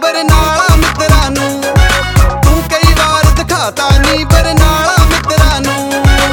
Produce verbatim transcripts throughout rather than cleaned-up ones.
ਬਰਨਾਲਾ ਮਿੱਤਰਾਂ ਨੂੰ। ਤੂੰ ਕਈ ਵਾਰ ਦਿਖਾਤਾ ਨੀ ਬਰਨਾਲਾ ਮਿੱਤਰਾਂ ਨੂੰ।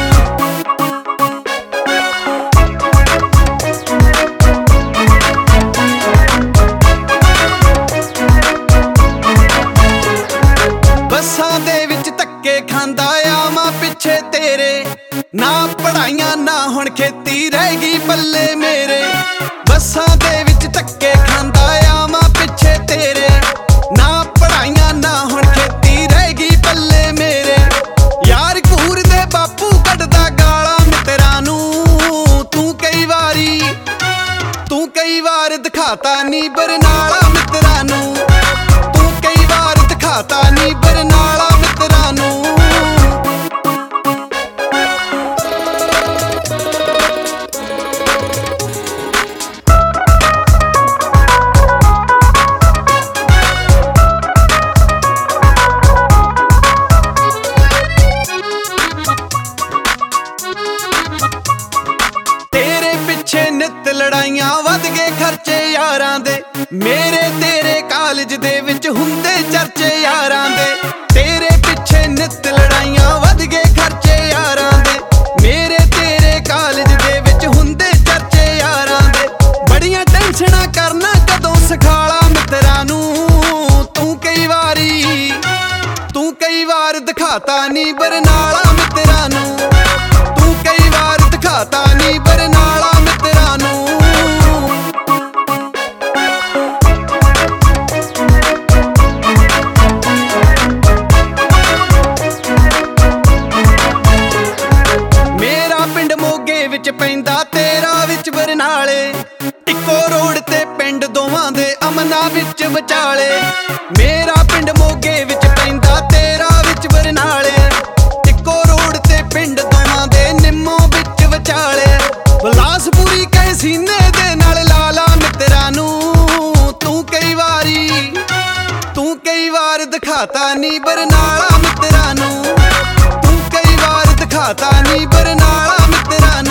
ਬੱਸਾਂ ਦੇ ਵਿੱਚ ਧੱਕੇ ਖਾਂਦਾ ਆਵਾਂ ਪਿੱਛੇ ਤੇਰੇ, ਨਾ ਪੜ੍ਹਾਈਆਂ ਨਾ ਹੁਣ ਖੇਤੀ ਰਹਿ ਗਈ ਪੱਲੇ ਮੇਰੇ। ਬੱਸਾਂ ਦੇ ਵਿੱਚ ਧੱਕੇ ਖਾਂਦਾ ਆਵਾਂ ਪਿੱਛੇ ਤੇਰੇ, ਨਾ ਪੜ੍ਹਾਈਆਂ ਨਾ ਹੁਣ ਖੇਤੀ ਰਹਿ ਗਈ ਪੱਲੇ ਮੇਰੇ। ਯਾਰ ਘੂਰ ਦੇ ਬਾਪੂ ਕੱਢਦਾ ਗਾਲਾਂ ਮਿੱਤਰਾਂ ਨੂੰ। ਤੂੰ ਕਈ ਵਾਰੀ ਤੂੰ ਕਈ ਵਾਰ ਦਿਖਾਤਾ ਨੀ ਬਰਨਾਲਾ ਮਿੱਤਰਾਂ ਨੂੰ। ਤੂੰ ਕਈ ਵਾਰ ਦਿਖਾਤਾ ਨੀ ਬਰਨਾਲਾ ਮਿੱਤਰਾਂ ਨੂੰ। ਨਿੱਤ ਲੜਾਈਆਂ ਵੱਧ ਗਏ ਖਰਚੇ ਯਾਰਾਂ ਦੇ, ਮੇਰੇ ਤੇਰੇ ਕਾਲਜ ਦੇ ਵਿੱਚ ਹੁੰਦੇ ਚਰਚੇ ਯਾਰਾਂ ਦੇ। ਤੇਰੇ ਪਿੱਛੇ ਨਿੱਤ ਲੜਾਈਆਂ ਵੱਧ ਗਏ ਖਰਚੇ ਯਾਰਾਂ ਦੇ, ਮੇਰੇ ਤੇਰੇ ਕਾਲਜ ਦੇ ਵਿੱਚ ਹੁੰਦੇ ਚਰਚੇ ਯਾਰਾਂ ਦੇ। ਬੜੀਆਂ ਟੈਨਸ਼ਨਾਂ ਕਰਨਾ ਕਦੋਂ ਸਿਖਾਲਾ ਮਿੱਤਰਾਂ ਨੂੰ। ਤੂੰ ਕਈ ਵਾਰੀ ਤੂੰ ਕਈ ਵਾਰ ਦਿਖਾਤਾ ਨੀ ਬਰਨਾਲਾ ਮਿੱਤਰਾਂ ਨੂੰ। ਤੂੰ ਕਈ ਵਾਰ ਦਿਖਾਤਾ ਨੀ ਬਰਨਾਲਾ ਮਿੱਤਰਾਂ ਨੂੰ। ਮੇਰਾ ਪਿੰਡ ਮੋਗੇ ਵਿੱਚ ਪੈਂਦਾ, ਤੇਰਾ ਵਿੱਚ ਬਰਨਾਲੇ। ਇੱਕੋ ਰੋਡ ਤੇ ਪਿੰਡ ਦੋਵਾਂ ਦੇ ਅਮਨਾ ਵਿੱਚ ਵਿਚਾਲੇ। ਮੇਰਾ ਪਿੰਡ ਮੋਗੇ ਵਿੱਚ ਪੈਂਦਾ, ਤੇਰਾ ਵਿੱਚ ਬਰਨਾਲੇ। ਇੱਕੋ ਰੋਡ ਤੇ ਪਿੰਡ ਦੋਵਾਂ ਦੇ ਨਿੰਮੋ ਵਿੱਚ ਵਿਚਾਲੇ। ਬਲਾਸਪੁਰੀ ਕਹੇ ਸੀਨੇ ਦੇ ਨਾਲ ਲਾਲਾ ਮਿੱਤਰਾਂ ਨੂੰ। ਤੂੰ ਕਈ ਵਾਰੀ ਤੂੰ ਕਈ ਵਾਰ ਦਿਖਾਤਾ ਨੀ ਬਰਨਾਲਾ ਮਿੱਤਰਾਂ ਨੂੰ। ਤੂੰ ਕਈ ਵਾਰ ਦਿਖਾਤਾ ਨੀ ਬਰਨਾਲਾ ਮਿੱਤਰਾਂ ਨੂੰ।